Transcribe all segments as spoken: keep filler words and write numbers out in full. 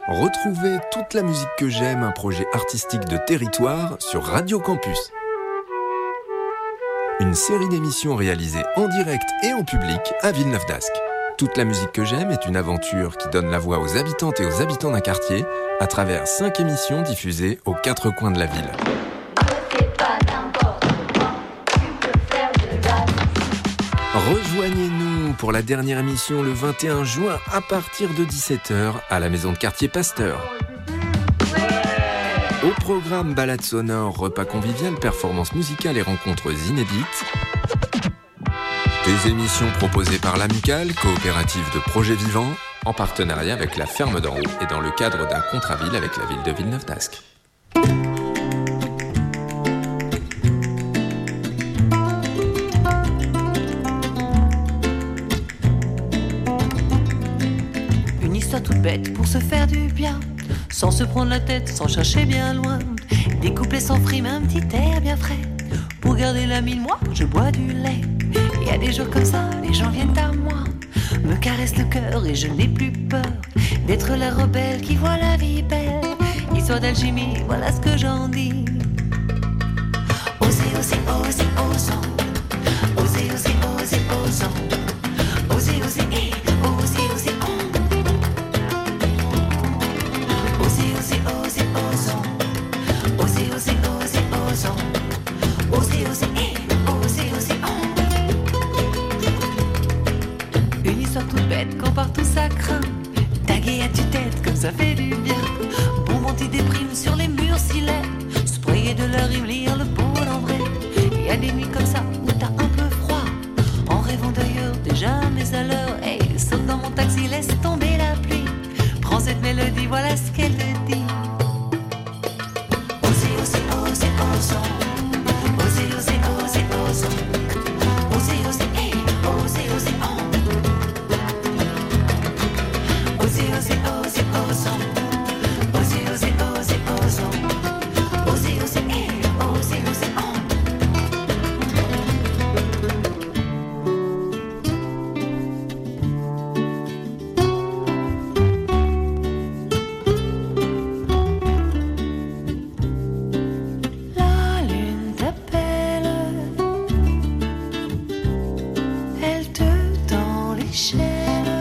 Retrouvez toute la musique que j'aime, un projet artistique de territoire sur Radio Campus. Une série d'émissions réalisées en direct et en public à Villeneuve-d'Ascq. Toute la musique que j'aime est une aventure qui donne la voix aux habitantes et aux habitants d'un quartier à travers cinq émissions diffusées aux quatre coins de la ville. Rejoignez-nous pour la dernière émission le vingt et un juin à partir de dix-sept heures à la maison de quartier Pasteur. Au programme balade sonore, repas convivial, performances musicales et rencontres inédites. Des émissions proposées par l'Amicale, coopérative de projets vivants, en partenariat avec la Ferme d'en Haut et dans le cadre d'un contrat-ville avec la ville de Villeneuve-d'Ascq. Une histoire toute bête pour se faire du bien, sans se prendre la tête, sans chercher bien loin. Des couplets sans frime, un petit air bien frais. Pour garder la mine, moi, je bois du lait. Il y a des jours comme ça, les gens viennent à moi, me caressent le cœur et je n'ai plus peur d'être la rebelle qui voit la vie belle. Histoire d'alchimie, voilà ce que j'en dis. Osez, osez, osez, osons. Osez, osez, osez, osons. Osez, osez, eh, osez, osez, on. Osez, osez, osez, osons. Osez, osez, osez, osons. Osez, osez, eh, osez, osez, on. Une histoire toute bête quand partout ça craint. Taguer à tue-tête comme ça fait du bien. Bombe anti-déprime sur les murs si laids. Sprayer de la rime, lire le beau en vrai. Il y a des nuits comme ça où t'as un peu froid. En rêvant d'ailleurs, t'es jamais à l'heure. Hey, saute dans mon taxi, laisse tomber la pluie. Prends cette mélodie, voilà ce qu'elle te dit. Osez, osez, osez, osons. Osez, osez, osez, osons. Osez, osez, hey, osez, osez, on. Osez, osez, osez, osons. Osez, osez, osez, osons. Osez, osez, hey, osez, osez, on. La lune t'appelle, elle te tend l'échelle.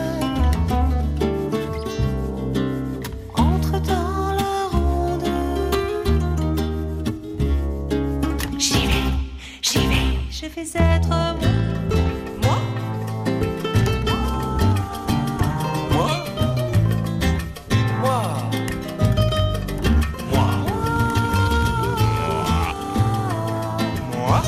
Entre dans la ronde. J'y vais, j'y vais, je vais être moi. Moi? Moi? Moi? Moi? Moi?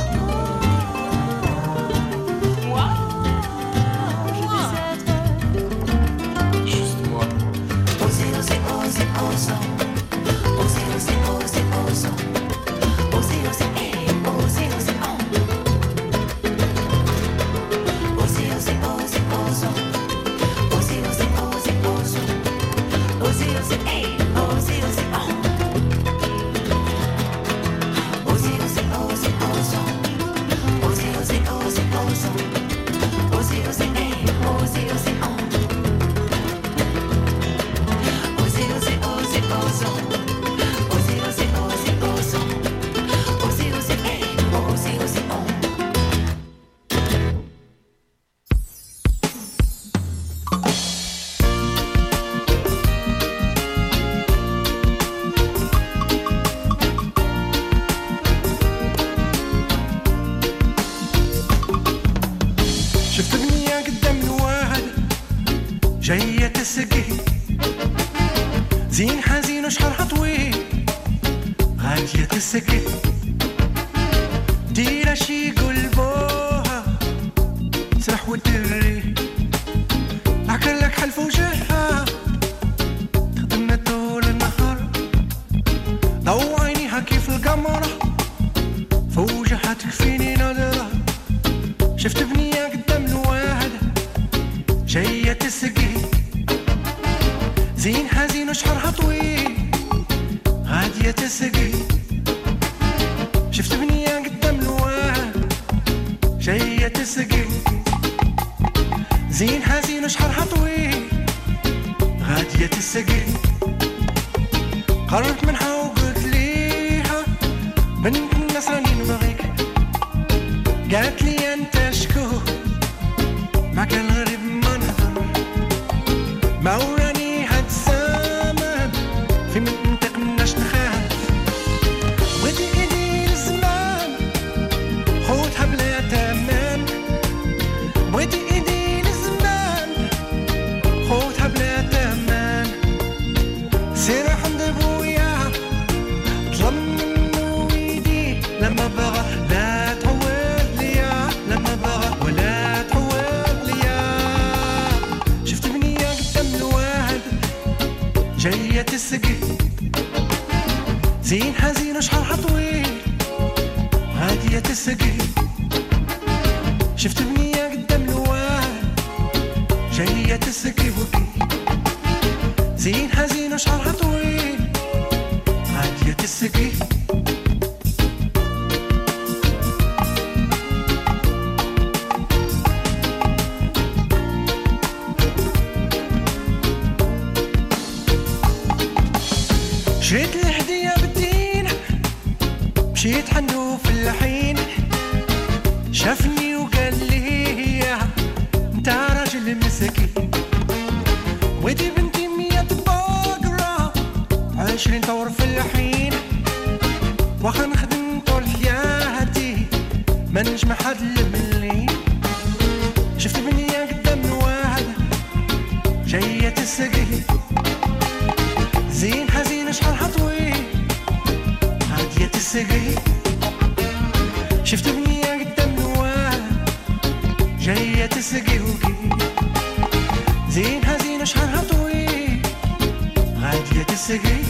Moi? Je vais être Juste moi. Osez, osez, osez, osons. Osez, osez, osez, osons. Osez, osez, hey, osez, osez, on. Osez, osez, osez, osons. Osez, osez, osez, osons. Osez, osez, hey, osez, osez, on. Osez, osez, osez, osons. Osez, osez, osez, osons. Osez, osez, hey, osez, osez, on. Osez, osez, osez, osons. Osez, osez, osez, osons. Osez, osez, hey, osez, osez, on. شفت بنية قدام الواحد جاية تسقي زين حزين وشعرها طويل غادية تسقي ديرة شي قلبوها سرح ودري عكر لك حلف وجهها تخدمنا طول النهار ضو عينيها كيف القمرة فوجها تكفيني نظرة شفت بنية قدام الواحد جاية تسقي زين حزين وشعرها طويل غادية تسقي شفت بنية قدام الواحد جاية تسقي زين حزين وشعرها طويل غادية تسقي قربت منها وقلت ليها بنت الناس راني نبغيك. قالت لي انت شكون ما كان غريب ما نهضر ما وراني هاد الزمان في منطق مناش نخاف. ودي ايدي الزمان خوتها بلا تمام. ودي ايدي الزمان خوتها بلا تمام. سير عند بويا طلب منو ايدي لما بغى لا تعود ليا لما بغى ولا تعود ليا. شفت بنية قدام الواحد جاية تسقي زين حزين وشحالها طويل غادية تسقي. شفت بنية قدام الواحد جاية تسقي وقي زين حزين وشعرها طويل غادية تسقي. شريت الهدية بالدين مشيت عنده في الحين شافني وقال لي انت راجل مسكين. ودي بنتي مية بقرة عشرين طور في الحين واخا نخدم طول حياتي ما نجمع حد مني. شفت بنية قدام واحد جاية تسقي زين حزين شحالها طويل غادية تسقي. شفت بنية قدام واحد جاية تسقي وقي زين حزين شحالها طويل غادية تسقي.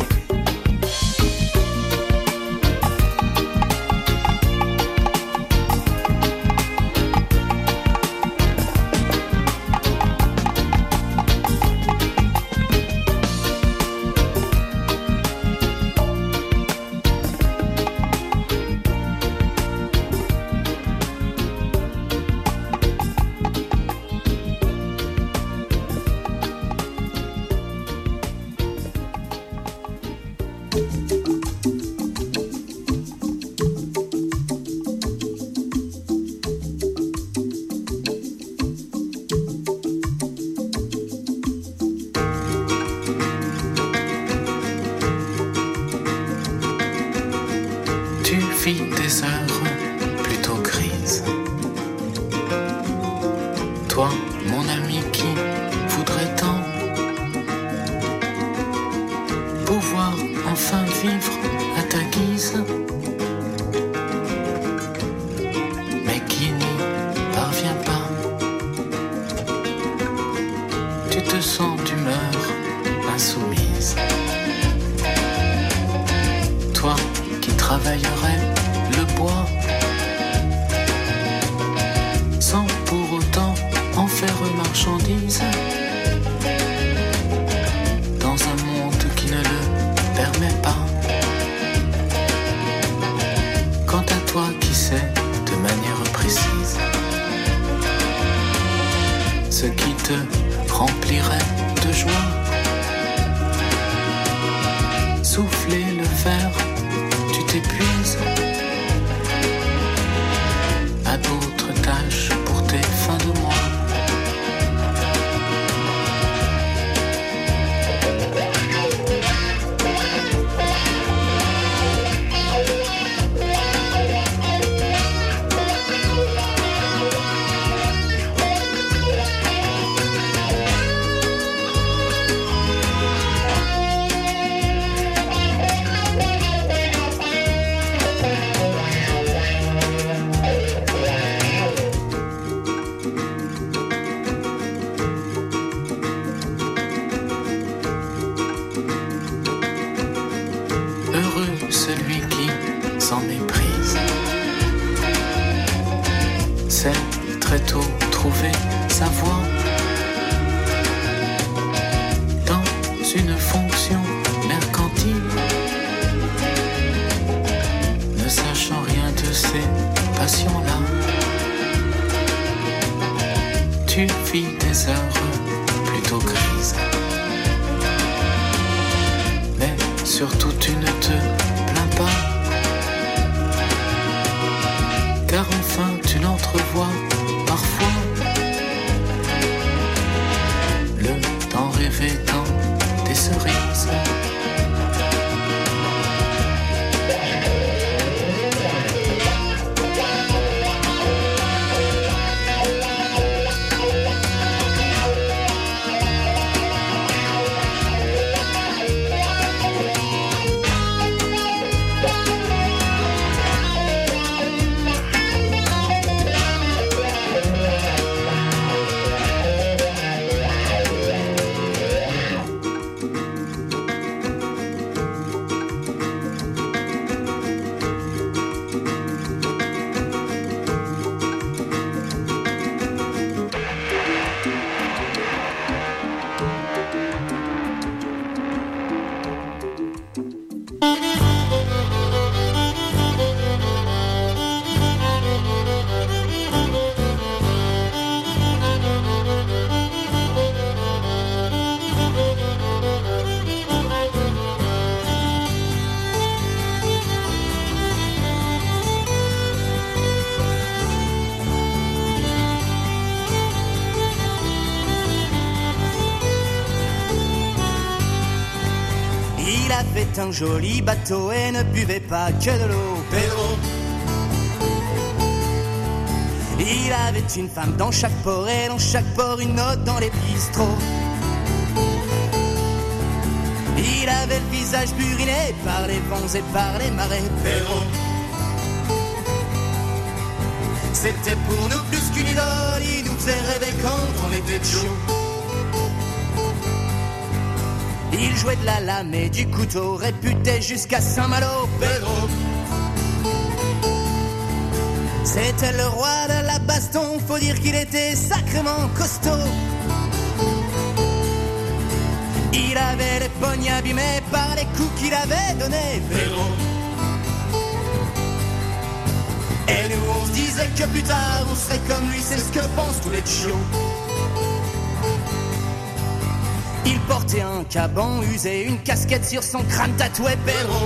Des heures plutôt grises. Toi, mon ami qui voudrait tant pouvoir enfin vivre à ta guise, mais qui n'y parvient pas. Tu te sens d'humeur insoumise. Toi qui travaillerais le bois sans pour autant en faire marchandise dans un monde qui ne le permet pas. Quant à toi qui sais de manière précise ce qui te remplirait de joie, souffler le verre, tu t'épuises à d'autres tâches pour tes fins de mois. rêvé tant des cerises. Un joli bateau et ne buvait pas que de l'eau. Pedro. Il avait une femme dans chaque port et dans chaque port une autre dans les bistrots. Il avait le visage buriné par les vents et par les marées. Pedro. C'était pour nous plus qu'une idole, il nous faisait rêver quand on était chaud. Il jouait de la lame et du couteau, réputé jusqu'à Saint-Malo. Pedro. C'était le roi de la baston, faut dire qu'il était sacrément costaud. Il avait les poignets abîmés par les coups qu'il avait donnés. Pedro. Et nous on se disait que plus tard on serait comme lui, c'est ce que pensent tous les chiots. Il portait un caban usé, une casquette sur son crâne tatoué. Pedro.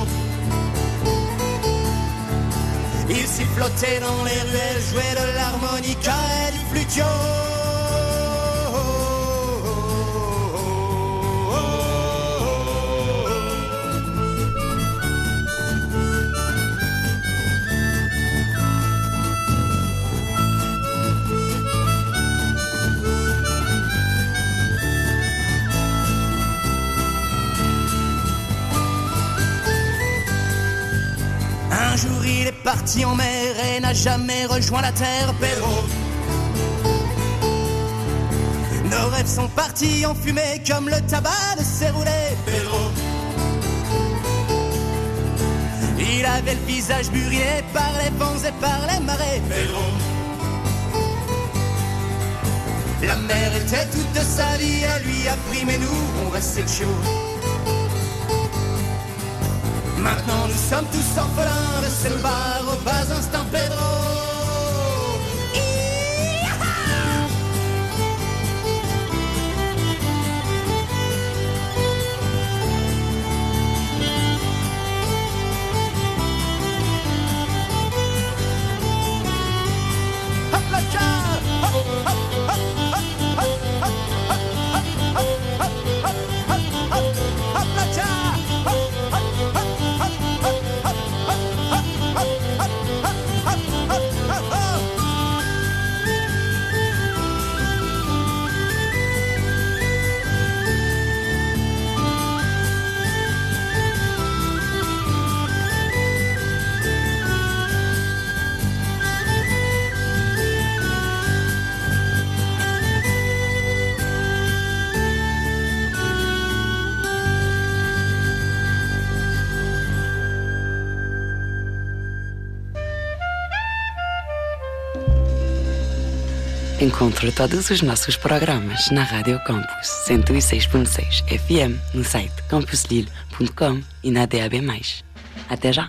Il sifflotait dans les ruelles, jouait de l'harmonica et du flutio. Un jour il est parti en mer et n'a jamais rejoint la terre. Pedro. Nos rêves sont partis en fumée comme le tabac de ses roulés. Pedro. Il avait le visage buriné par les vents et par les marées. Pedro. La mer était toute de sa vie, elle lui a pris, mais nous on restait chaud. Maintenant nous sommes tous orphelins de ce bar au bas instant. Pedro. Encontre todos os nossos programas na Rádio Campus cento e seis ponto seis F M, no site campus lille ponto com e na D A B mais. Até já!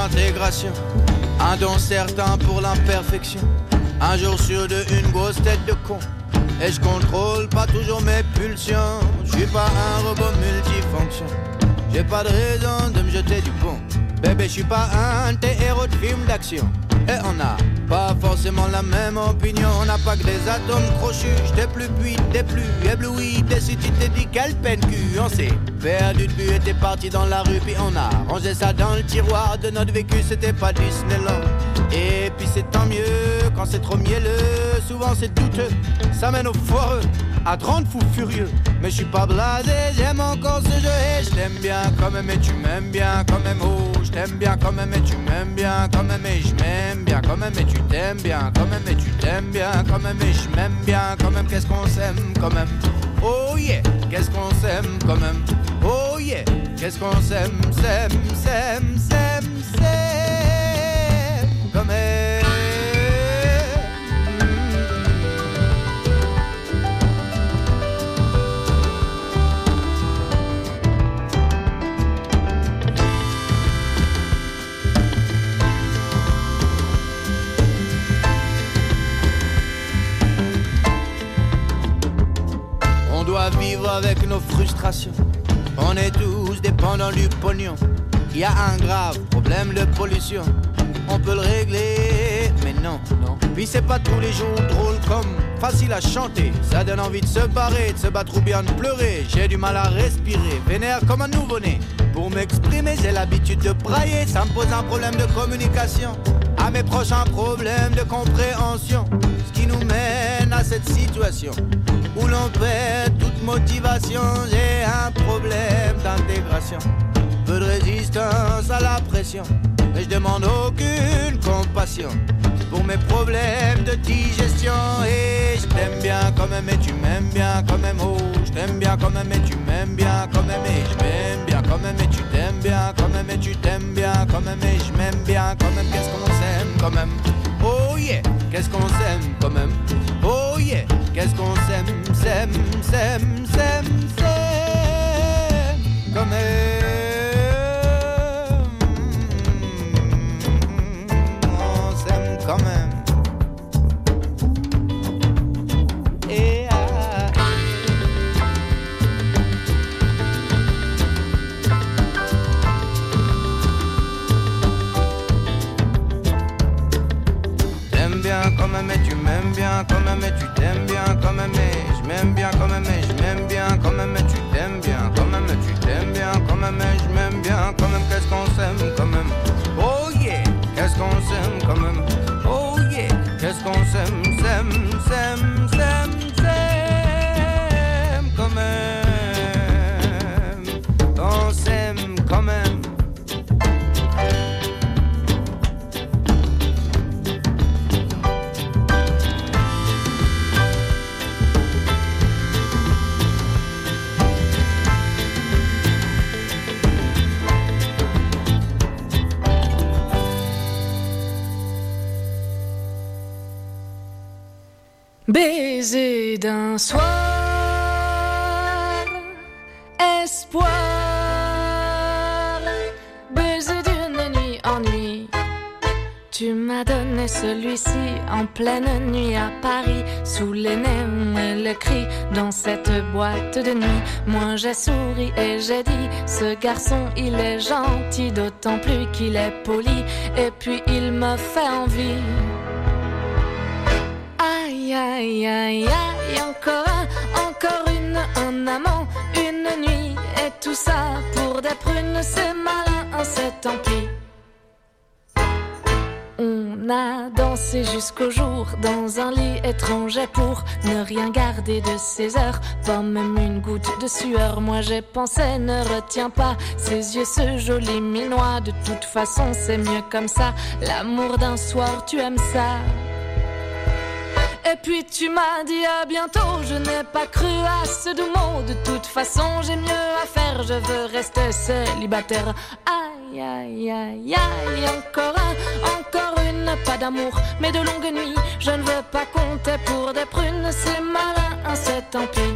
d'intégration, un don certain pour l'imperfection. Un jour sur deux, une grosse tête de con. Et je contrôle pas toujours mes pulsions. Je suis pas un robot multifonction. J'ai pas de raison de me jeter du pont. Bébé, je suis pas un de tes héros de film d'action. Et on a pas forcément la même opinion. On n'a pas que des atomes crochus. J'étais plus puis t'es plus ébloui. T'es si tu t'es dit quelle peine cul. On s'est perdu de vue et t'es parti dans la rue. Puis on a rangé ça dans le tiroir de notre vécu. C'était pas Disneyland. Et puis c'est tant mieux quand c'est trop mielleux. Souvent c'est douteux, ça mène au foireux. À trente fous furieux. Mais je suis pas blasé, j'aime encore ce jeu. Et je t'aime bien quand même et tu m'aimes bien quand même. Oh, je t'aime bien quand même et tu m'aimes bien quand même. Et je m'aime bien quand même et tu t'aimes bien quand même. Et tu t'aimes bien quand même et je m'aime bien quand même. Qu'est-ce qu'on s'aime quand même. Oh yeah, qu'est-ce qu'on s'aime quand même. Oh yeah, qu'est-ce qu'on s'aime, s'aime, s'aime, s'aime, s'aime quand même. On doit vivre avec nos frustrations. On est tous dépendants du pognon. Il y a un grave problème de pollution. On peut le régler, mais non, non. Puis c'est pas tous les jours drôle comme facile à chanter. Ça donne envie de se barrer, de se battre ou bien de pleurer. J'ai du mal à respirer, vénère comme un nouveau-né. Pour m'exprimer, j'ai l'habitude de brailler. Ça me pose un problème de communication. À mes proches, un problème de compréhension. Ce qui nous mène à cette situation où l'on perd toute motivation. J'ai un problème d'intégration, peu de résistance à la pression. Mais je demande aucune compassion pour mes problèmes de digestion. Et je t'aime bien quand même et tu m'aimes bien quand même. Oh, je t'aime bien quand même et tu m'aimes bien quand même. Et je m'aime bien quand même et tu t'aimes bien quand même. Et tu t'aimes bien quand même et je m'aime bien quand même. Qu'est-ce qu'on s'aime quand même. Oh yeah, qu'est-ce qu'on s'aime quand même. Oh yeah, qu'est-ce qu'on s'aime, s'aime, s'aime, s'aime, s'aime quand même. On s'aime quand même. Et ah. T'aimes bien quand même et tu m'aimes bien quand même et tu t'aimes bien quand même et je m'aime bien quand même et je m'aime bien quand même et tu t'aimes bien quand même et tu t'aimes bien quand même et je m'aime bien quand même. Qu'est-ce qu'on s'aime quand même. Oh yeah, qu'est-ce qu'on s'aime quand même. Oh yeah, qu'est-ce qu'on s'aime, s'aime, s'aime, s'aime, s'aime quand même. On s'aime quand même. Baiser d'un soir, espoir, baiser d'une nuit, ennui. Tu m'as donné celui-ci en pleine nuit à Paris, sous les néons et le cri dans cette boîte de nuit. Moi j'ai souri et j'ai dit, ce garçon il est gentil, d'autant plus qu'il est poli, et puis il me fait envie. Aïe, aïe, aïe, aïe, encore un, encore une, un amant, une nuit, et tout ça pour des prunes, c'est malin, c'est tant pis. On a dansé jusqu'au jour dans un lit étranger pour ne rien garder de ses heures, pas même une goutte de sueur. Moi j'ai pensé, ne retiens pas ses yeux, ce joli minois, de toute façon c'est mieux comme ça, l'amour d'un soir tu aimes ça. Et puis tu m'as dit à bientôt, je n'ai pas cru à ce doux mot. De toute façon j'ai mieux à faire, je veux rester célibataire. Aïe, aïe, aïe, aïe, encore un, encore une, pas d'amour, mais de longues nuits. Je ne veux pas compter pour des prunes, c'est malin, c'est tant pis.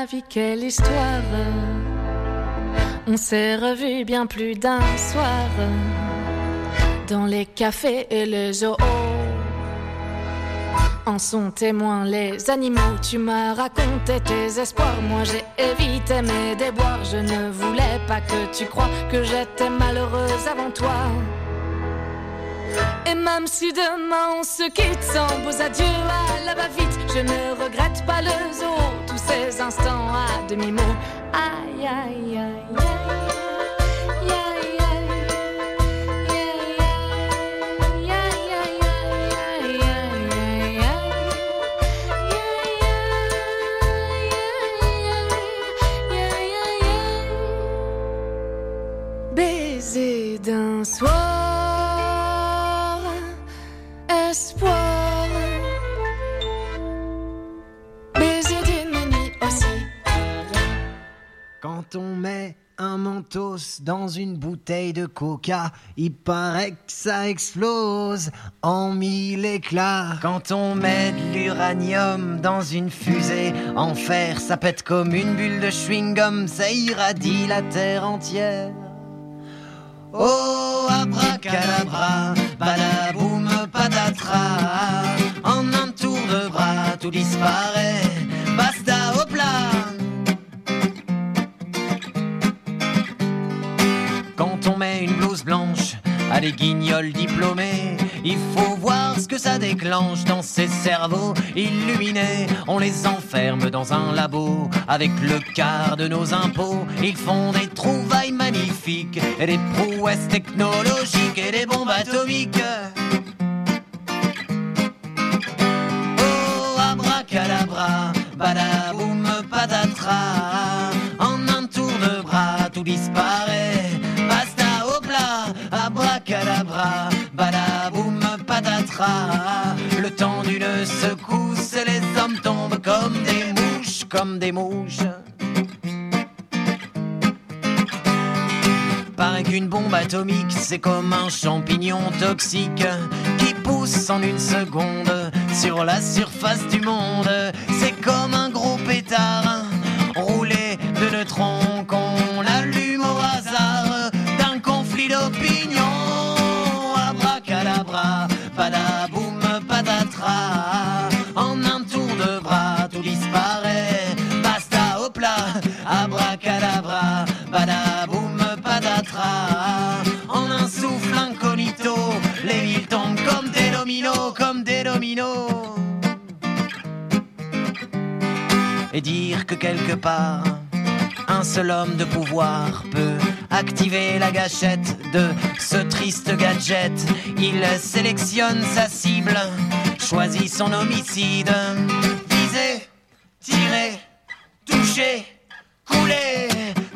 vie, quelle histoire. On s'est revus bien plus d'un soir dans les cafés et les zoos. En sont témoins les animaux. Tu m'as raconté tes espoirs, moi j'ai évité mes déboires. Je ne voulais pas que tu crois que j'étais malheureuse avant toi. Et même si demain on se quitte sans beaux adieux à la va-vite, je ne regrette pas le zoo, tous ces instants à demi-mot. Aïe aïe aïe aïe. Baiser d'un soir, espoir. Baiser d'une nuit aussi. Quand on met un mentos dans une bouteille de coca, il paraît que ça explose en mille éclats. Quand on met de l'uranium dans une fusée en fer, ça pète comme une bulle de chewing-gum, ça irradie la terre entière. Oh, abracadabra, badaboum, patatras. En un tour de bras, tout disparaît. Basta, hop là. Quand on met une blouse blanche à des guignols diplômés, il faut voir ce que ça déclenche dans ces cerveaux illuminés. On les enferme dans un labo avec le quart de nos impôts. Ils font des trouvailles magnifiques et des prouesses technologiques et des bombes atomiques. Oh, abracadabra, badaboum, patatras. En un tour de bras, tout disparaît. Basta, hop là, abracadabra, badaboum, patatras. Le temps d'une secousse, les hommes tombent comme des mouches, comme des mouches. Paraît qu'une bombe atomique, c'est comme un champignon toxique qui pousse en une seconde sur la surface du monde. C'est comme un gros pétard roulé de neutrons qu'on allume au hasard d'un conflit d'opinion. Abracadabra, badaboum, patatras. En un tour de bras, tout disparaît. Basta, hop là, abracadabra, badaboum, patatras. En un souffle incognito, les villes tombent comme des dominos, comme des dominos. Et dire que quelque part, un seul homme de pouvoir peut activer la gâchette de ce triste gadget. Il sélectionne sa cible, choisit son homicide. Viser, tirer, toucher, couler.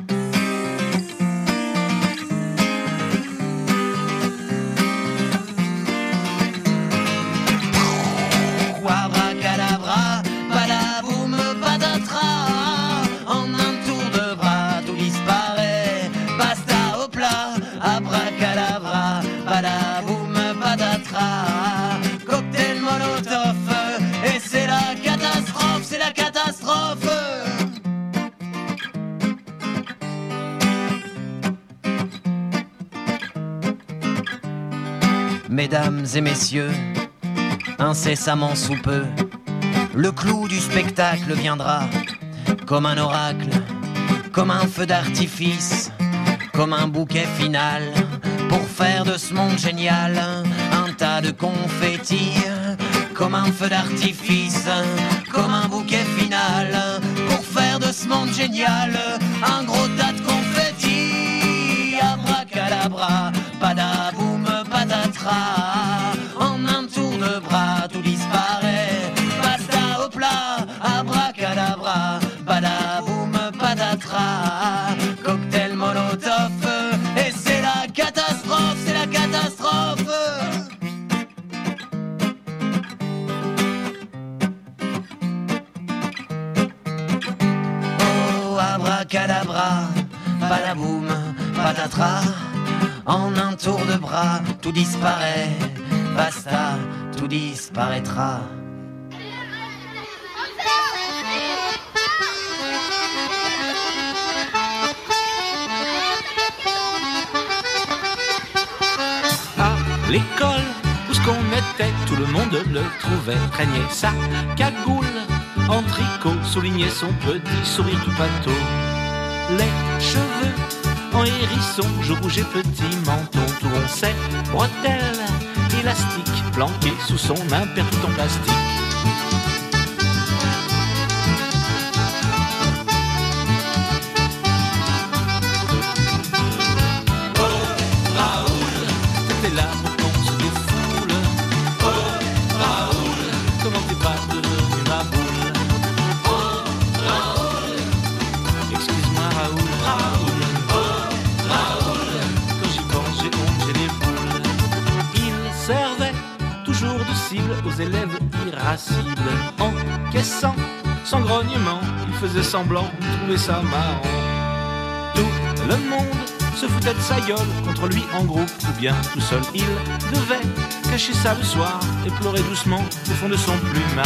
Abracadabra, badaboum, patatras. En un tour de bras, tout disparaît. Basta, hop là, abracadabra, badaboum, patatras. Cocktail molotov, et c'est la catastrophe, c'est la catastrophe. Mesdames et messieurs, incessamment sous peu, le clou du spectacle viendra, comme un oracle, comme un feu d'artifice, comme un bouquet final, pour faire de ce monde génial un tas de confettis, comme un feu d'artifice, comme un bouquet final, pour faire de ce monde génial un gros tas de confettis. Abracadabra, badaboum, patatras. En un tour de bras, tout disparaît. Basta, hop là, abracadabra, badaboum, patatras. Cocktail molotov, et c'est la catastrophe, c'est la catastrophe. Oh, abracadabra, badaboum, patatras. En un tour de bras, tout disparaît. Basta, tout disparaîtra. l'école où ce qu'on était, tout le monde le trouvait, craignait sa cagoule en tricot, soulignait son petit sourire tout pâteau. Les cheveux en hérisson, joues rouges et petit menton, tout rond ses bretelles élastiques, planquées sous son imper tout en plastique. Aux élèves irascibles, encaissant sans grognement, il faisait semblant de trouver ça marrant. Tout le monde se foutait de sa gueule, contre lui en groupe ou bien tout seul. Il devait cacher ça le soir et pleurer doucement au fond de son plumard.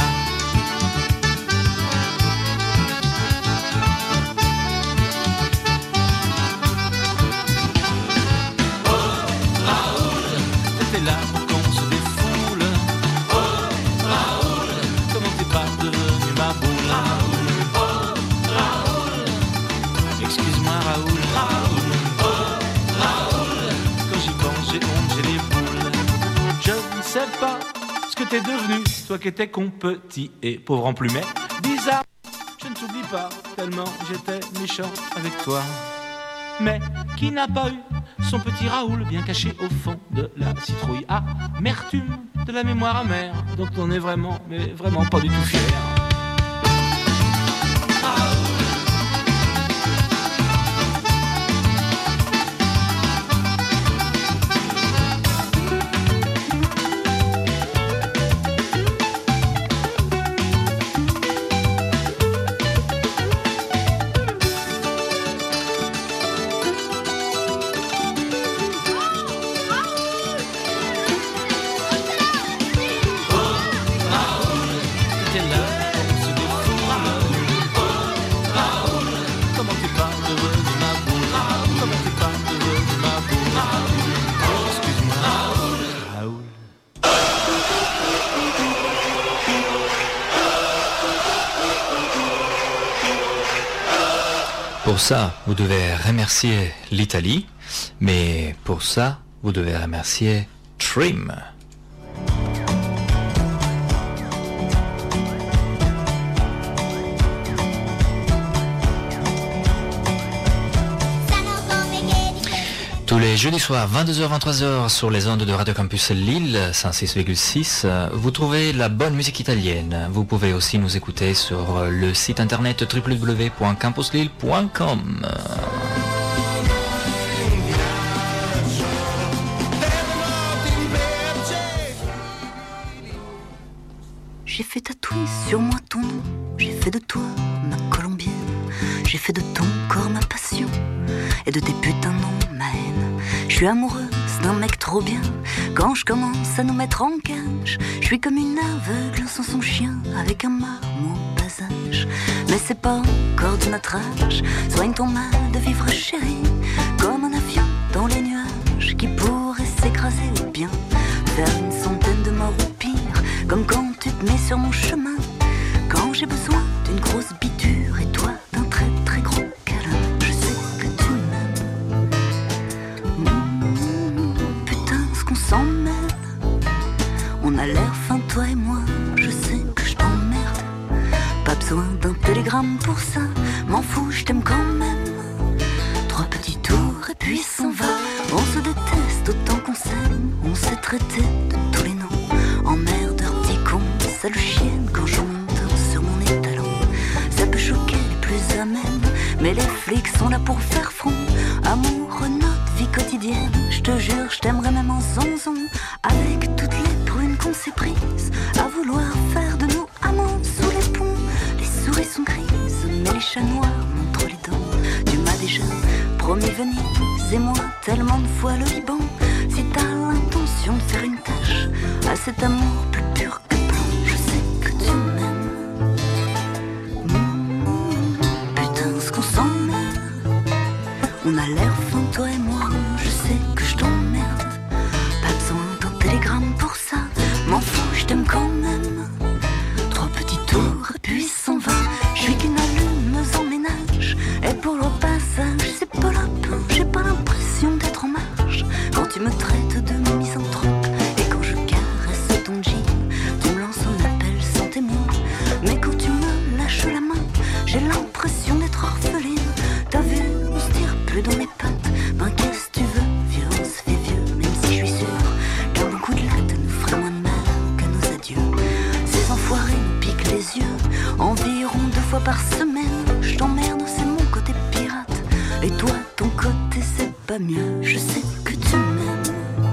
T'es devenu, toi qui étais con, petit et pauvre emplumet. Bizarre, je ne t'oublie pas, tellement j'étais méchant avec toi. Mais qui n'a pas eu son petit Raoul bien caché au fond de la citrouille? Amertume de la mémoire amère, dont on est vraiment, mais vraiment pas du tout fier. Pour ça, vous devez remercier l'Italie, mais pour ça, vous devez remercier Trim. Tous les jeudis soirs, vingt-deux heures vingt-trois heures, sur les ondes de Radio Campus Lille, cent six virgule six, vous trouvez la bonne musique italienne. Vous pouvez aussi nous écouter sur le site internet w w w point campus lille point com. J'ai fait tatouer sur moi ton nom, j'ai fait de toi ma colombienne, j'ai fait de ton corps ma passion, et de tes putains noms ma haine. Je suis amoureuse d'un mec trop bien, quand je commence à nous mettre en cage, je suis comme une aveugle sans son chien, avec un marmot au bas âge. Mais c'est pas encore de notre âge, soigne ton mal de vivre chérie, comme un avion dans les nuages, qui pourrait s'écraser ou bien faire une centaine de morts ou pire, comme quand tu te mets sur mon chemin, quand j'ai besoin d'une grosse biture et toi d'un très très gros câlin. Je sais que tu m'aimes. Mmh, putain, ce qu'on s'en mêle. On a l'air fin, toi et moi. Je sais que je t'emmerde. Pas besoin d'un télégramme pour ça. M'en fous, je t'aime quand même. Trois petits tours et puis s'en va. On se déteste autant qu'on s'aime. On s'est traité de tous les noms. Emmerdeur, petit con, sale chienne quand je monte sur mon étalon. Ça peut choquer les plus amènes, mais les flics sont là pour faire front. Amour, notre vie quotidienne, je te jure, je t'aimerais même en zonzon. Avec toutes les prunes qu'on s'est prises, à vouloir faire de nous amants sous les ponts. Les souris sont grises, mais les chats noirs montrent les dents. Tu m'as déjà promis Venise et moi tellement de fois le Liban. Si t'as l'intention de faire une tâche à cet amour plus pur que blanc, je sais que tu m'aimes. Mmh, putain, ce qu'on s'en mêle. On a l'air fin, toi et moi. Je sais que je t'emmerde. Pas besoin d'un pour le passage, c'est pas la peine, j'ai pas l'impression d'être en marche. Quand tu me traites de misanthrope et quand je caresse ton jean, tu me lances un appel sans témoin. Mais quand tu me lâches la main, j'ai l'impression d'être orpheline. T'as vu, on se tire plus dans les pattes. Ben qu'est-ce que tu veux, vieux, on se fait vieux. Même si je suis sûre qu'un bon coup de latte nous ferait moins de mal que nos adieux. Ces enfoirés nous piquent les yeux environ deux fois par semaine. Je t'emmerde, c'est mon côté pirate. Et toi, ton côté, c'est pas mieux. Je sais que tu m'aimes.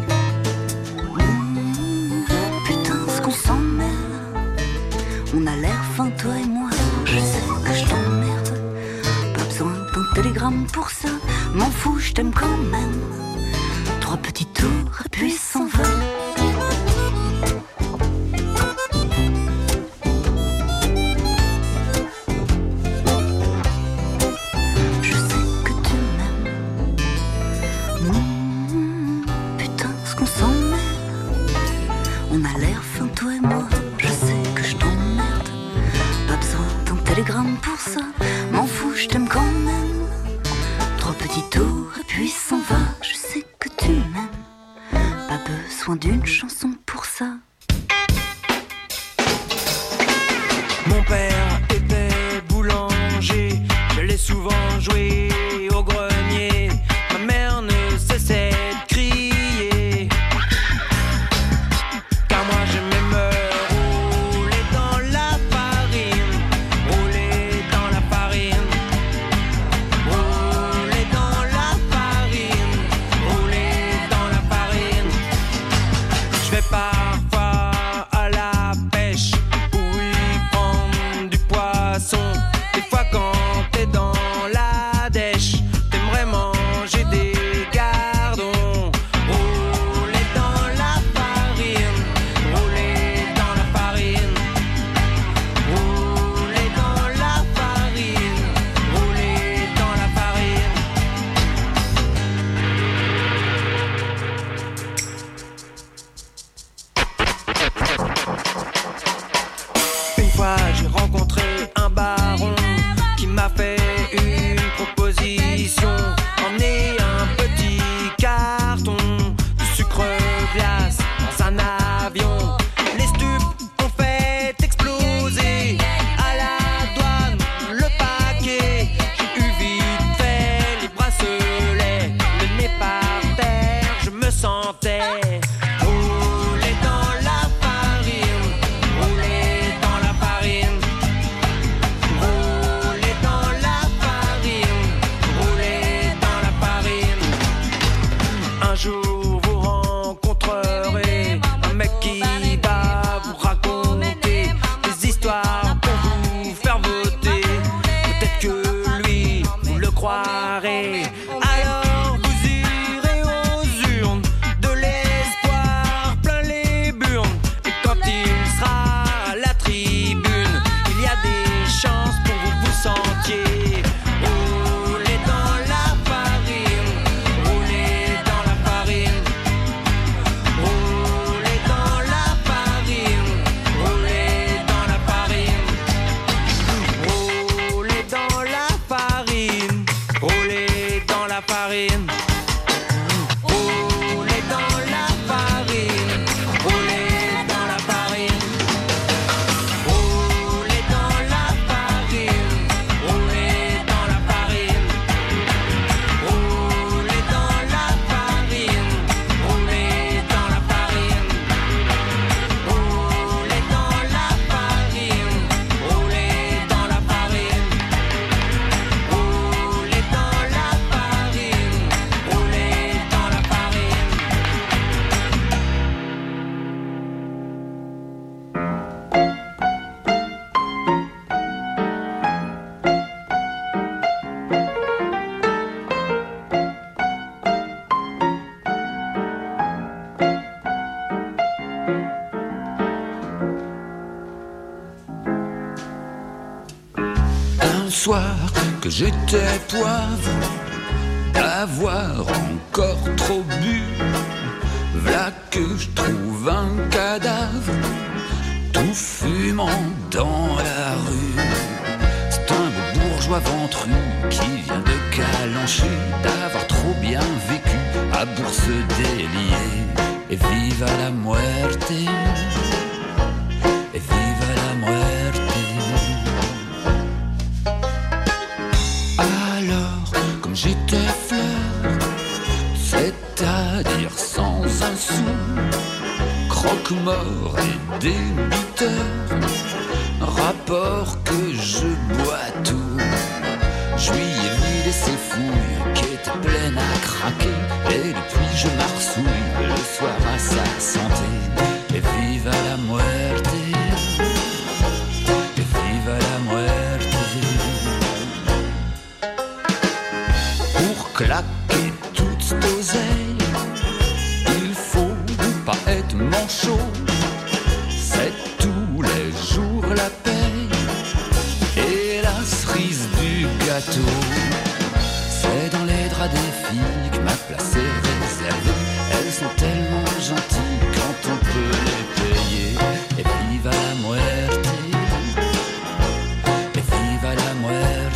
Mmh, putain, ce qu'on s'emmerde. On a l'air fin, toi et moi. Je sais que je t'emmerde. Pas besoin d'un télégramme pour ça. M'en fous, je t'aime quand même. Trois petits tours et puis s'envole. Pour ça, m'en fous, je t'aime quand même. Trois petits tours et puis s'en va. Je sais que tu m'aimes. Pas besoin d'une chanson pour ça. Mon père était boulanger. Je l'ai souvent joué au grenier. Ma mère ne cessait de crier. Car moi j'aimais me rouler dans la farine. Rouler dans la farine. Rouler dans la farine. Rouler dans la farine. Je vais parfois à la pêche pour y prendre du poisson. Des fois quand t'es dans la dèche, t'aimerais manger des gardons. Rouler dans la farine. Rouler dans la farine. Rouler dans la farine. Rouler dans la farine. Une fois j'ai rencontré un baron qui m'a fait une proposition. Emmener un petit carton de sucre glace dans un avion. Les stupes ont fait exploser à la douane le paquet. J'ai eu vite fait les bracelets, le nez par terre, je me sentais rouler dans la farine. Rouler dans la farine. Rouler dans la farine. Rouler dans la farine. Un jour vous rencontrerez un mec qui va vous raconter des histoires pour vous faire voter. Peut-être que lui, vous le croirez. Alors vous irez aux urnes, de l'espoir plein les burnes. Et quand il sera à la tribune, il y a des chances pour vous vous sentiez. Rouler dans la farine. Rouler dans la farine. Rouler dans la farine. Rouler dans la farine. Rouler dans la farine. Rouler dans la farine. Rouler dans la farine. Rouler dans la farine. Rouler dans la farine. Rouler dans la farine. Rouler dans la farine. Rouler dans la farine. Rouler dans la farine. Rouler dans la farine. Rouler dans la farine. Rouler dans la farine. Un soir que j'étais poivre, avoir encore trop bu, v'là que je trouve un cadavre, tout fumant dans la rue. C'est un beau bourgeois bourgeois ventru qui vient de calancher, d'avoir trop bien vécu à bourse déliée. Et viva la muerte, et viva la muerte. Alors, comme j'étais fleur, c'est-à-dire sans un sou, croque-mort et débiteur, rapport que je bois tout. Je lui ai vidé ses fouilles qui étaient pleines à craquer, et depuis je marsouille le soir à sa santé. Et viva la muerte, et viva la muerte. Pour claquer toute cette oseille, il faut pas être manchot, c'est tous les jours la paye et la cerise du gâteau. C'est dans les draps des filles que ma place est réservée. Elles sont tellement gentilles quand on peut les payer. Et viva la muerte, et viva la muerte.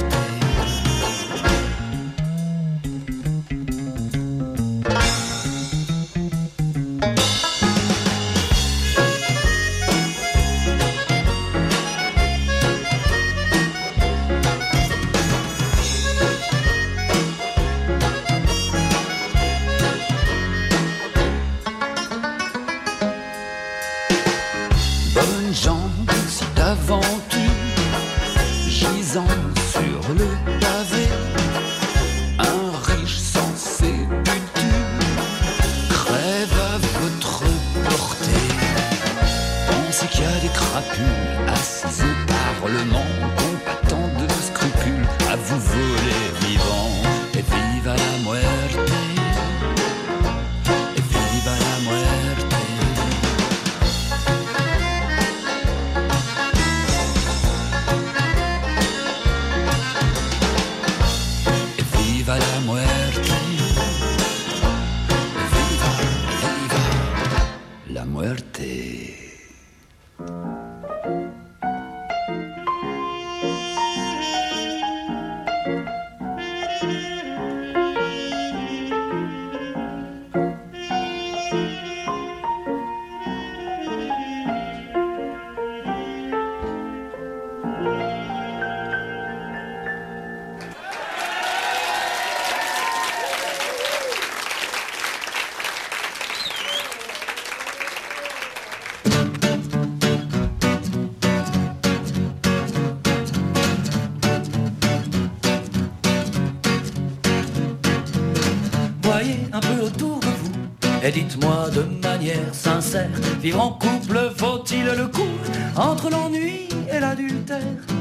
Et dites-moi de manière sincère, vivre en couple vaut-il le coup entre l'ennui et l'adultère?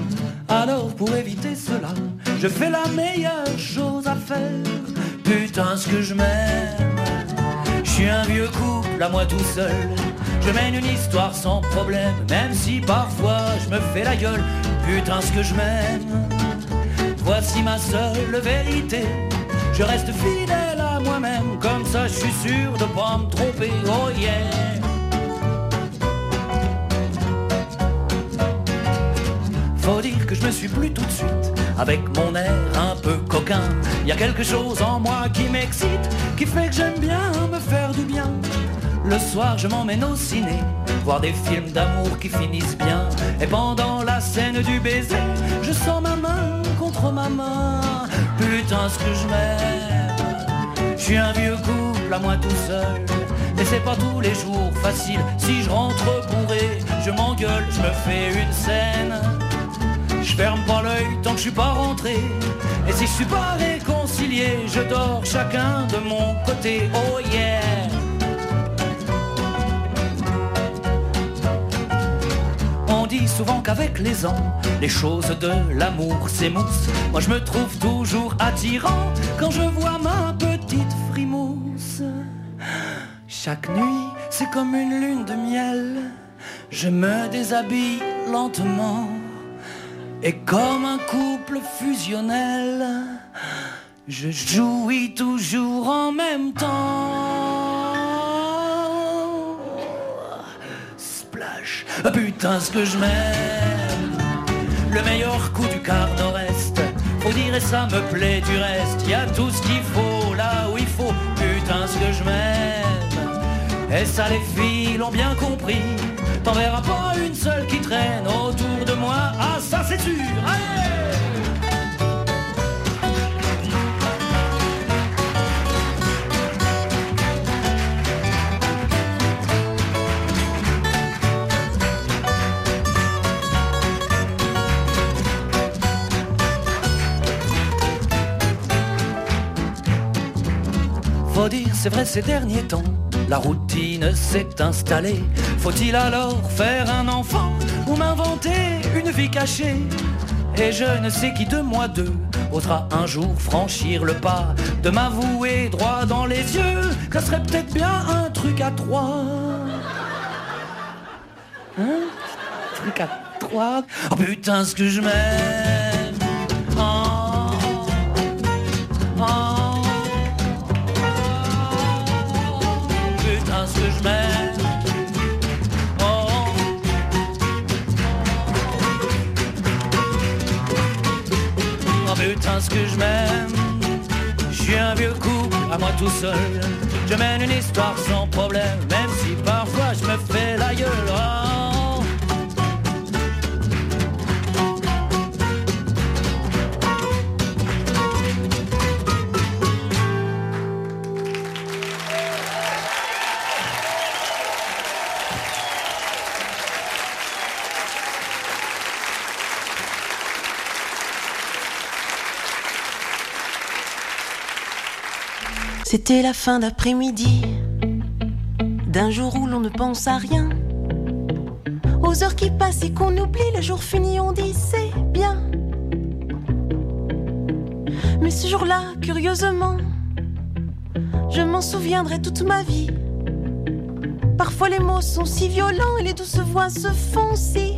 Alors pour éviter cela, je fais la meilleure chose à faire. Putain ce que je m'aime, je suis un vieux couple à moi tout seul. Je mène une histoire sans problème, même si parfois je me fais la gueule. Putain ce que je m'aime, voici ma seule vérité. Je reste fidèle à moi-même, comme ça je suis sûr de pas me tromper, oh yeah. Faut dire que je me suis plu tout de suite, avec mon air un peu coquin. Y a quelque chose en moi qui m'excite, qui fait que j'aime bien me faire du bien. Le soir je m'emmène au ciné, voir des films d'amour qui finissent bien. Et pendant la scène du baiser, je sens ma main contre ma main. Putain ce que je m'aime, je suis un vieux couple à moi tout seul. Et c'est pas tous les jours facile, si je rentre bourré, je m'engueule, je me fais une scène. Je ferme pas l'œil tant que je suis pas rentré. Et si je suis pas réconcilié, je dors chacun de mon côté, oh yeah. On dit souvent qu'avec les ans, les choses de l'amour s'émoussent. Moi je me trouve toujours attirant quand je vois ma petite frimousse. Chaque nuit, c'est comme une lune de miel. Je me déshabille lentement. Et comme un couple fusionnel, je jouis toujours en même temps. Splash, putain ce que je m'aime. Le meilleur coup du quart nord-est, dire et ça me plaît du reste. Y a tout ce qu'il faut là où il faut. Putain ce que je m'aime. Et ça les filles l'ont bien compris. T'en verras pas une seule qui traîne autour de moi. Ah ça c'est sûr. Allez! Faut dire, c'est vrai ces derniers temps, la routine s'est installée. Faut-il alors faire un enfant ou m'inventer une vie cachée? Et je ne sais qui de moi deux osera un jour franchir le pas de m'avouer droit dans les yeux que ce serait peut-être bien un truc à trois. Hein? Truc à trois? Oh putain ce que je m'aime. Oh, oh. Ce que je m'aime. Oh. Oh putain ce que je m'aime. Je suis un vieux couple à moi tout seul. Je mène une histoire sans problème, même si parfois je me fais la gueule. Oh. C'était la fin d'après-midi d'un jour où l'on ne pense à rien. Aux heures qui passent et qu'on oublie, le jour fini, on dit c'est bien. Mais ce jour-là, curieusement, je m'en souviendrai toute ma vie. Parfois les mots sont si violents et les douces voix se font si.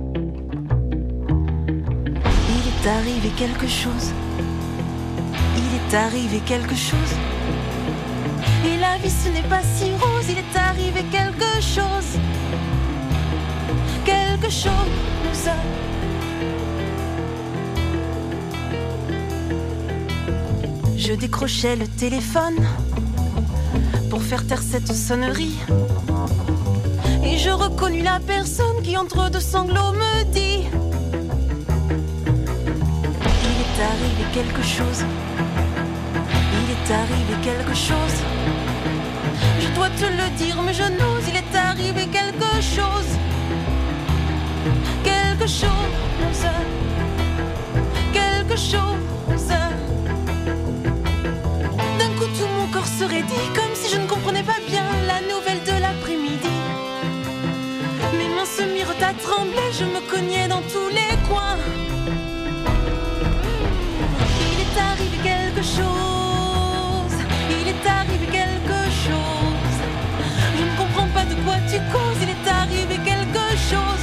Il est arrivé quelque chose. Il est arrivé quelque chose. Et la vie ce n'est pas si rose. Il est arrivé quelque chose. Quelque chose. Je décrochais le téléphone pour faire taire cette sonnerie. Et je reconnus la personne qui entre deux sanglots me dit: il est arrivé quelque chose. Il est arrivé quelque chose. Je dois te le dire mais je n'ose. Il est arrivé quelque chose. Quelque chose. Quelque chose. D'un coup tout mon corps se raidit, comme si je ne comprenais pas bien la nouvelle de l'après-midi. Mes mains se mirent à trembler, je me cognais dans tous les coins. Il est arrivé quelque chose. Il est arrivé quelque chose. Je ne comprends pas de quoi tu causes. Il est arrivé quelque chose.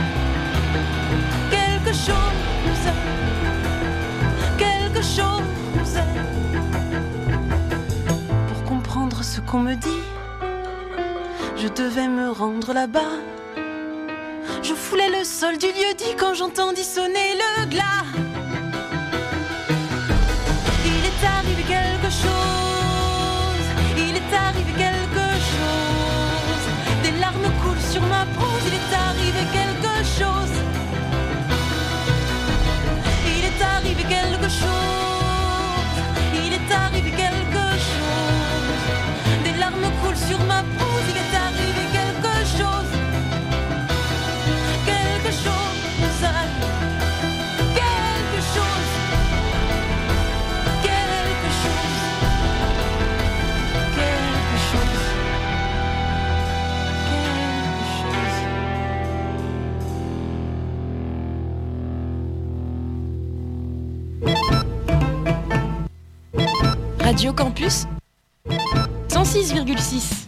Quelque chose. Quelque chose. Pour comprendre ce qu'on me dit, je devais me rendre là-bas. Je foulais le sol du lieu dit quand j'entendis sonner le glas. Il est arrivé quelque chose. Il est arrivé quelque chose. Des larmes coulent sur ma prose. Il est arrivé quelque chose. Il est arrivé quelque chose. Il est arrivé quelque chose. Des larmes coulent sur ma prose. Il est arrivé quelque chose. Quelque chose. Quelque chose. Quelque chose. Quelque chose. Radio Campus cent six virgule six.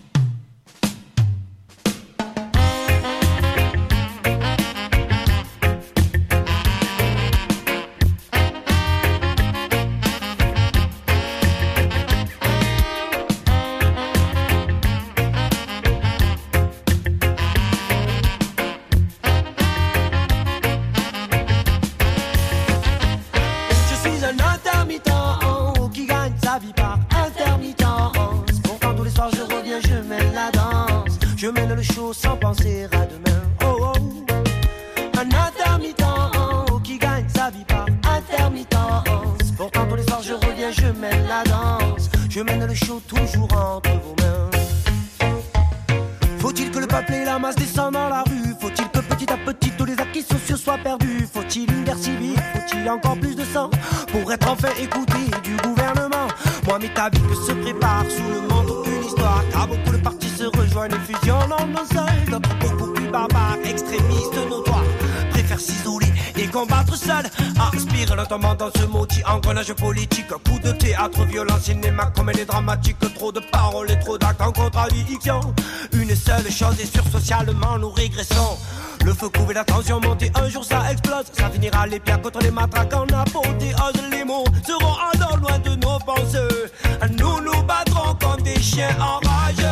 Je suis un chaud sans penser à demain. Oh oh, un intermittent qui gagne sa vie par intermittence. Pourtant tous les soirs je reviens, je mène la danse. Je mène le show toujours entre vos mains. Faut-il que le peuple et la masse descendent dans la rue? Faut-il que petit à petit tous les acquis sociaux soient perdus? Faut-il une guerre civile? Faut-il encore plus de sang pour être enfin écouté du gouvernement? Moi mais ta vie que se prépare sous le manteau d'une histoire, car beaucoup de partis se rejoignent et fusionnent en un seul. D'autres beaucoup plus barbares, extrémistes notoires, préfèrent s'isoler et combattre seul. Aspire lentement dans ce maudit engrenage politique. Coup de théâtre, violent, cinéma, comédie dramatique. Trop de paroles et trop d'actes en contradiction. Une seule chose est sûre, socialement nous régressons. Le feu couvre et la tension montée, un jour ça explose. Ça finira les pierres contre les matraques en apothéose. Les mots seront en dehors loin de nos pensées. Nous nous battrons comme des chiens enragés.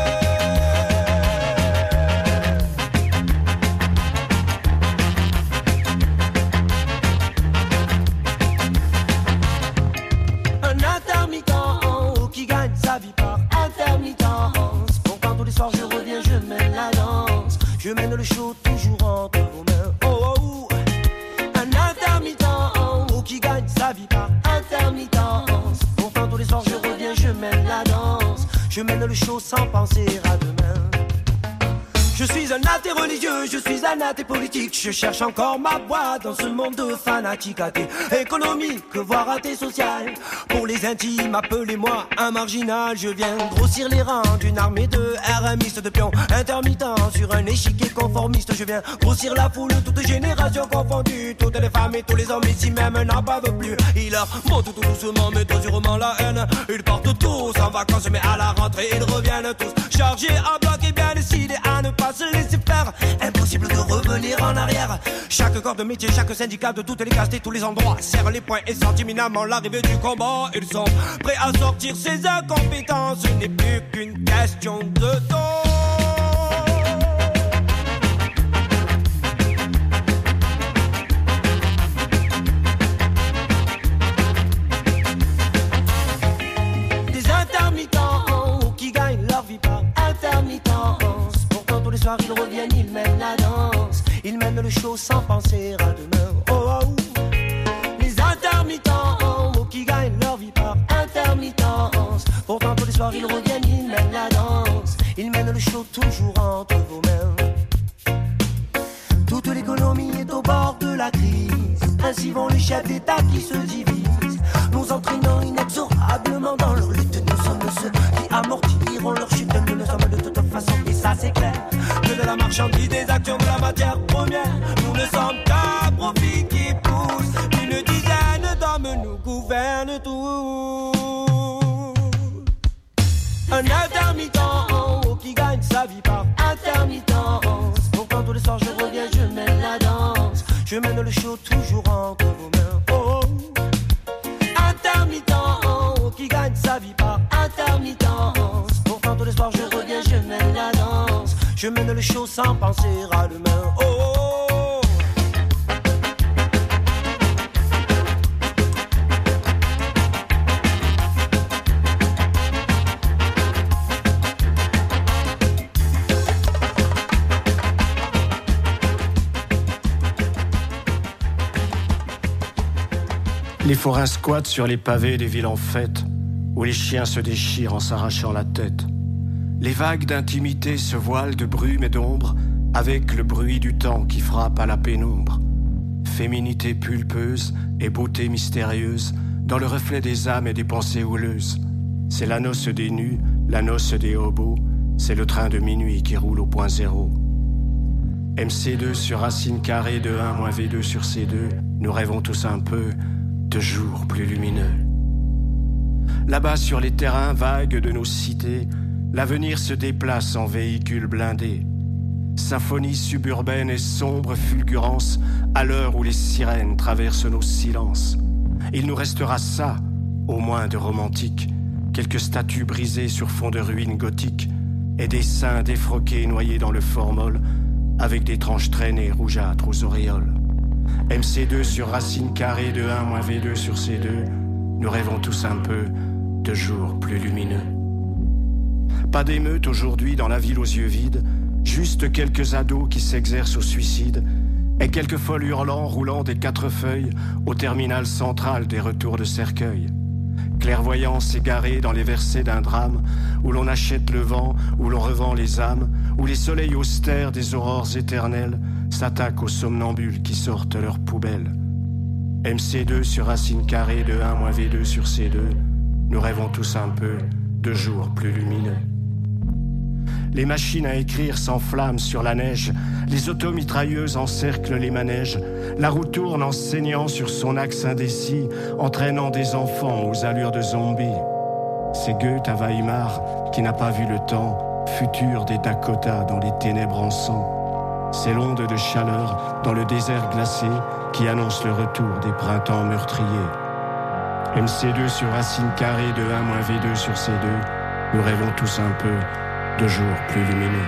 Sa vie par intermittence. Pourtant tous les soirs je reviens, je mène la danse. Je mène le show toujours entre vos mains. Oh oh, un intermittent oh, qui gagne sa vie par intermittence. Pourtant tous les soirs je reviens, je mène la danse. Je mène le show sans penser à demain. Je suis un athée religieux, je suis un athée politique. Je cherche encore ma voie dans ce monde de fanatiques. Athée économique, voire athée social. Pour les intimes, appelez-moi un marginal. Je viens grossir les rangs d'une armée de RMistes, de pions intermittents sur un échiquier conformiste. Je viens grossir la foule, toutes générations confondues. Toutes les femmes et tous les hommes ici même n'en peuvent plus. Ils leur montent tout doucement mais trop sûrement la haine. Ils partent tous en vacances mais à la rentrée ils reviennent tous chargés à bloc et bien décidés à ne pas se laisser faire. Impossible de revenir en arrière. Chaque corps de métier, chaque syndicat de toutes les castes et tous les endroits serre les poings et sentent imminemment l'arrivée du combat. Ils sont prêts à sortir ses incompétences. Ce n'est plus qu'une question de temps. Des intermittents qui gagnent leur vie par intermittence. Pourtant tous les soirs ils reviennent, ils mènent la danse. Ils mènent le show sans penser à demain. Oh oh, les intermittents qui gagnent leur vie par intermittence. Pourtant tous les soirs ils reviennent, ils mènent la danse. Ils mènent le show toujours entre vos mains. Toute l'économie est au bord de la crise. Ainsi vont les chefs d'État qui se divisent, nous entraînant inexorablement dans leur lutte. Nous sommes ceux qui amortiront leur chute. Nous ne sommes de toute façon, et ça c'est clair, que de la marchandise, des actions, de la matière première. Nous ne sommes qu'un profit qui pousse. Une dizaine d'hommes nous gouvernent tous. Un intermittent qui gagne sa vie par intermittence. Pourtant tous les soirs je reviens, je mène la danse. Je mène le show toujours entre vos mains. Oh, intermittent qui gagne sa vie par intermittence. Pourtant tous les soirs je reviens, je mène la danse. Je mène le show sans penser à demain. Oh, oh. Les forains squattent sur les pavés des villes en fête, où les chiens se déchirent en s'arrachant la tête. Les vagues d'intimité se voilent de brume et d'ombre, avec le bruit du temps qui frappe à la pénombre. Féminité pulpeuse et beauté mystérieuse, dans le reflet des âmes et des pensées houleuses. C'est la noce des nus, la noce des hobos, c'est le train de minuit qui roule au point zéro. M C deux sur racine carrée de un moins V deux sur C deux, nous rêvons tous un peu de jours plus lumineux. Là-bas sur les terrains vagues de nos cités, l'avenir se déplace en véhicules blindés. Symphonie suburbaine et sombre fulgurance à l'heure où les sirènes traversent nos silences. Il nous restera ça, au moins de romantique, quelques statues brisées sur fond de ruines gothiques et des seins défroqués noyés dans le formol avec des tranches traînées rougeâtres aux auréoles. M C deux sur racine carrée de un moins V deux sur C deux, nous rêvons tous un peu de jours plus lumineux. Pas d'émeute aujourd'hui dans la ville aux yeux vides, Juste quelques ados qui s'exercent au suicide et quelques folles hurlants roulant des quatre feuilles au terminal central des retours de cercueil. Clairvoyance égarée dans les versets d'un drame où l'on achète le vent, où l'on revend les âmes, où les soleils austères des aurores éternelles s'attaquent aux somnambules qui sortent leurs poubelles. M C deux sur racine carrée de un moins V deux sur C deux, nous rêvons tous un peu de jours plus lumineux. Les machines à écrire s'enflamment sur la neige, les automitrailleuses encerclent les manèges, la roue tourne en saignant sur son axe indécis, entraînant des enfants aux allures de zombies. C'est Goethe à Weimar qui n'a pas vu le temps futur des Dakota dans les ténèbres en sang. C'est l'onde de chaleur dans le désert glacé qui annonce le retour des printemps meurtriers. M C deux sur racine carrée de un moins V deux sur C deux, nous rêvons tous un peu de jours plus lumineux.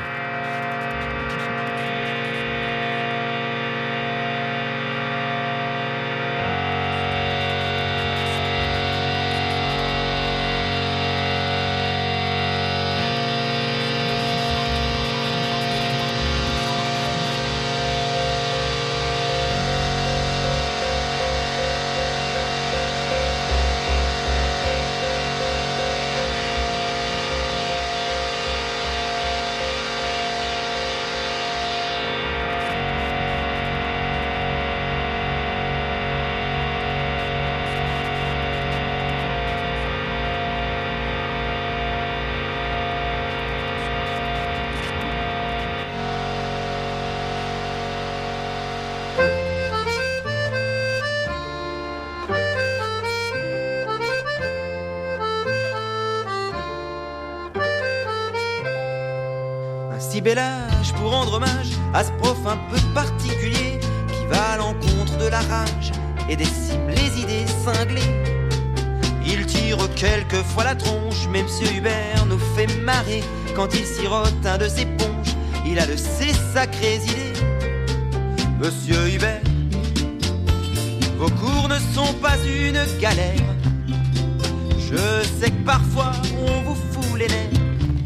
Si bel âge pour rendre hommage à ce prof un peu particulier qui va à l'encontre de la rage et décime les idées cinglées. Il tire quelquefois la tronche, mais Monsieur Hubert nous fait marrer quand il sirote un de ses punches. Il a de ses sacrées idées. Monsieur Hubert, vos cours ne sont pas une galère. Je sais que parfois on vous fout les nerfs,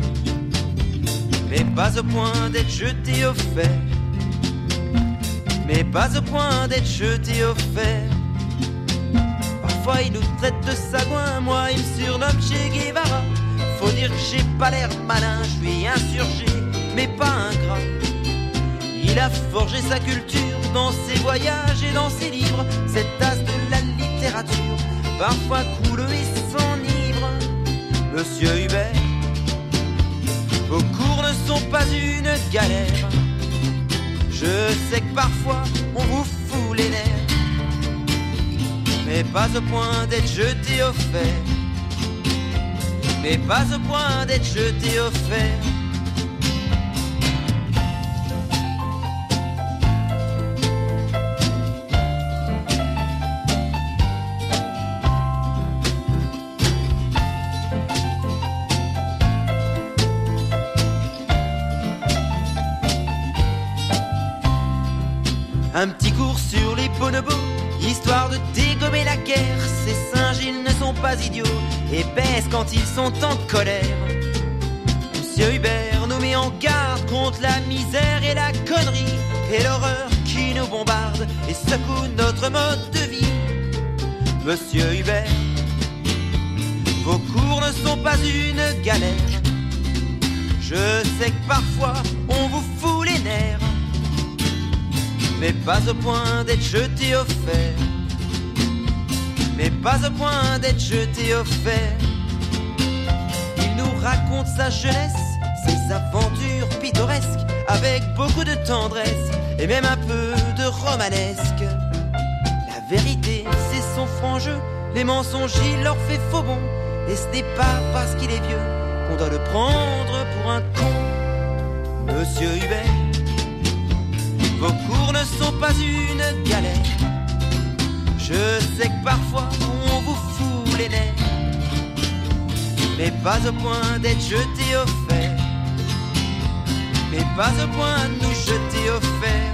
mais pas au point d'être jeté au fer. Mais pas au point d'être jeté au fer. Parfois il nous traite de sagouin, moi il me surnomme Che Guevara. Faut dire que j'ai pas l'air malin, je suis insurgé, mais pas ingrat. Il a forgé sa culture dans ses voyages et dans ses livres. Cette tasse de la littérature, parfois coule et s'enivre. Monsieur Hubert, vos cours ne sont pas une galère. Je sais que parfois on vous fout les nerfs, mais pas au point d'être jeté au fer. Mais pas au point d'être jeté au fer. Un petit cours sur les bonobos, histoire de dégommer la guerre. Ces singes, ils ne sont pas idiots et baissent quand ils sont en colère. Monsieur Hubert nous met en garde contre la misère et la connerie et l'horreur qui nous bombarde et secoue notre mode de vie. Monsieur Hubert, vos cours ne sont pas une galère. Je sais que parfois on vous fout les nerfs, mais pas au point d'être jeté au fer. Mais pas au point d'être jeté au fer. Il nous raconte sa jeunesse, ses aventures pittoresques, avec beaucoup de tendresse et même un peu de romanesque. La vérité, c'est son franc jeu, les mensonges, il leur fait faux bon. Et ce n'est pas parce qu'il est vieux qu'on doit le prendre pour un con. Monsieur Hubert, vos cours ne sont pas une galère. Je sais que parfois on vous fout les nerfs, mais pas au point d'être jeté au fer. Mais pas au point de nous jeter au fer.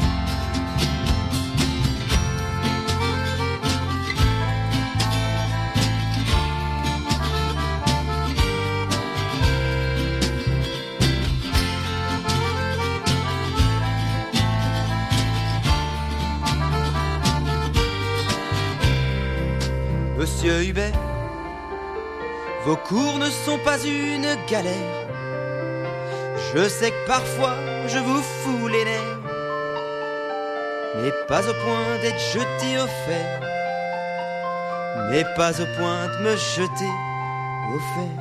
Hubert, vos cours ne sont pas une galère. Je sais que parfois je vous fous les nerfs, mais pas au point d'être jeté au fer, mais pas au point de me jeter au fer.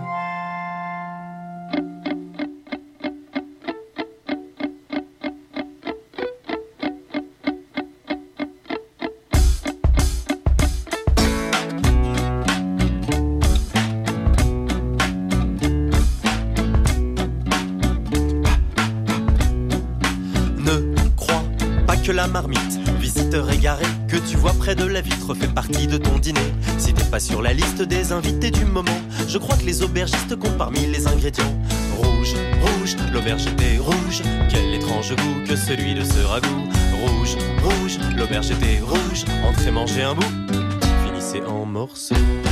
La marmite, visiteur égaré que tu vois près de la vitre fait partie de ton dîner. Si t'es pas sur la liste des invités du moment, je crois que les aubergistes comptent parmi les ingrédients. Rouge, rouge, l'auberge était rouge, quel étrange goût que celui de ce ragoût. Rouge, rouge, l'auberge était rouge, entrez manger un bout, finissez en morceaux.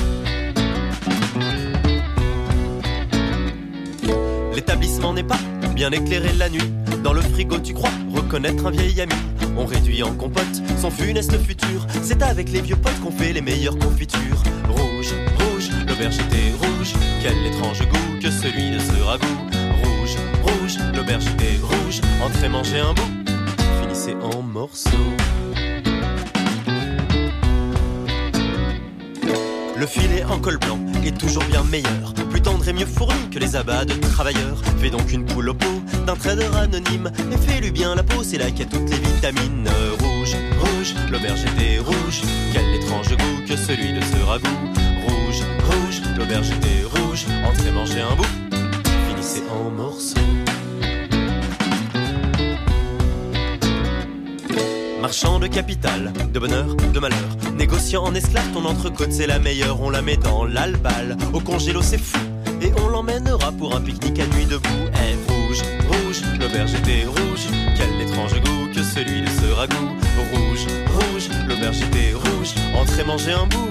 L'établissement n'est pas bien éclairé la nuit. Dans le frigo tu crois reconnaître un vieil ami. On réduit en compote son funeste futur. C'est avec les vieux potes qu'on fait les meilleures confitures. Rouge, rouge, l'auberge était rouge, quel étrange goût que celui de ce ragoût. Rouge, rouge, l'auberge était rouge, entrez manger un bout, finissez en morceaux. Le filet en col blanc est toujours bien meilleur, plus tendre et mieux fourni que les abats de travailleurs. Fais donc une poule au pot d'un trader anonyme et fais-lui bien la peau, c'est là qu'il y a toutes les vitamines. Rouge, rouge, l'auberge était rouge, quel étrange goût que celui de ce ragoût. Rouge, rouge, l'auberge était rouge, entrez manger un bout, finissez en morceaux. Marchand de capital, de bonheur, de malheur, négociant en esclave, ton entrecôte c'est la meilleure. On la met dans l'albal, au congélo c'est fou, et on l'emmènera pour un pique-nique à nuit debout. Eh, rouge, rouge, l'auberge était rouge, quel étrange goût que celui de ce ragoût. Rouge, rouge, l'auberge était rouge, entrez manger un bout.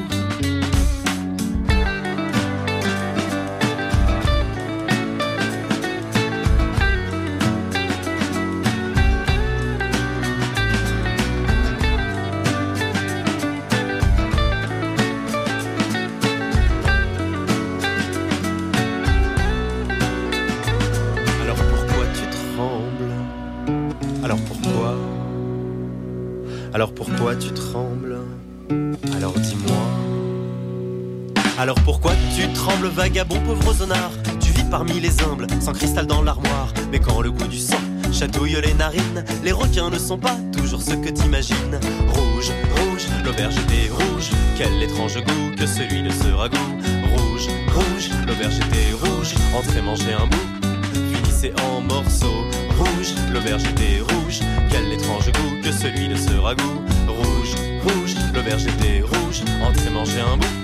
Alors pourquoi tu trembles? Alors dis-moi. Alors pourquoi tu trembles, vagabond, pauvre zonard? Tu vis parmi les humbles, sans cristal dans l'armoire. Mais quand le goût du sang chatouille les narines, les requins ne sont pas toujours ceux que t'imagines. Rouge, rouge, l'auberge était rouge, quel étrange goût que celui de ce ragoût. Rouge, rouge, l'auberge était rouge, entrez manger un bout, finissez en morceaux. Rouge, l'auberge était rouge, quel étrange goût que celui de ce ragoût. Rouge, rouge, l'auberge était rouge, entrez manger un bout,